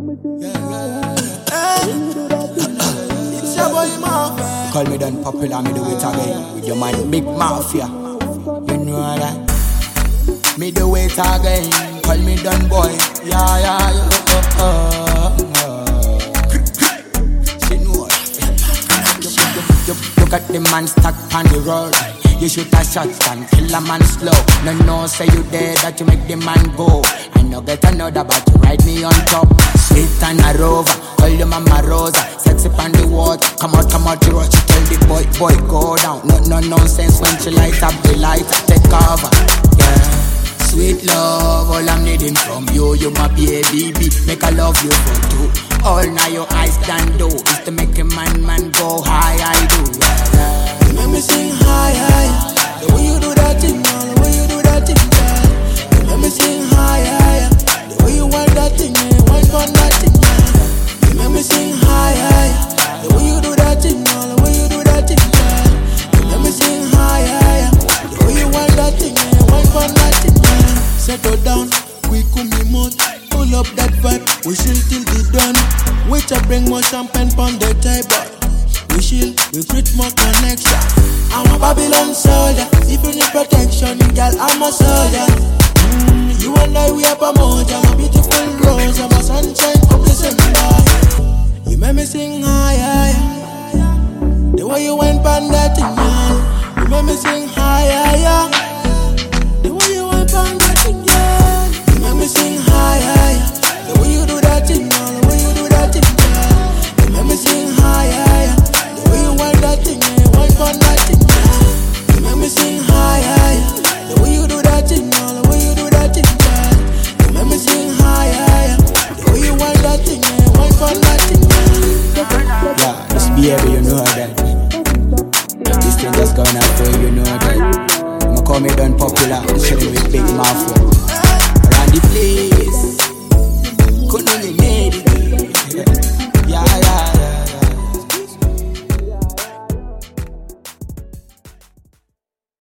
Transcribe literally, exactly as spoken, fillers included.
It's your boy Mafia. Call me done popular, me do it again. With your man Big Mafia. You know that. Me do it again. Call me done boy. Yeah, yeah, yeah. Uh, uh, uh. She know it. Look at the man stuck on the road. You shoot a shot and kill a man slow. No, no, say you there that you make the man go. I no get another but you ride me on top. Sweet and a rover, call you mama Rosa. Sexy on the water, come out, come out, you rush. You tell the boy, boy, go down. No, no nonsense when she light up the light. Take cover, yeah. Sweet love, all I'm needing from you. You my baby, make I love you for two. All now your eyes can do is to make a man, man go high. I do, yeah, yeah. You make me sing high, high. The way you do that thing, man, the way you do that thing, girl. You make me sing high, high. The way you want that thing, man, want for that thing, man. You make me sing high, high. The way you do that thing, man, the way you do that thing, girl. You make me sing high, high. The way you want that thing, man, want for that thing, man. Settle down, we come in mode. Pull up that vibe, we chill till the done. Wait to bring more champagne pon the table. We chill, we create more connection. I'm a Babylon soldier, if you need protection, girl, I'm a soldier. Mm, you and I, we have a moja, a beautiful rose, I'm a sunshine of the same boy. You make me sing high, high. The way you went pon that thing, girl. You make me sing high, high. The way you went pon that thing, girl. You make me sing high, high. The way you do that thing, girl. The way you do that thing, girl. You make me sing high, high. The way you want that thing, girl. You want for that thing, girl. You make me sing high, high. The way you do that thing, girl. The way you do that thing, girl. You make me sing high, high. The way you want that thing, girl. You want for that thing, girl. Yeah, this baby, you know that. This thing just going out for you, you know that. I'ma call me done popular, chilling with Big Mafia. Around the place, couldn't only made it. Yeah, yeah.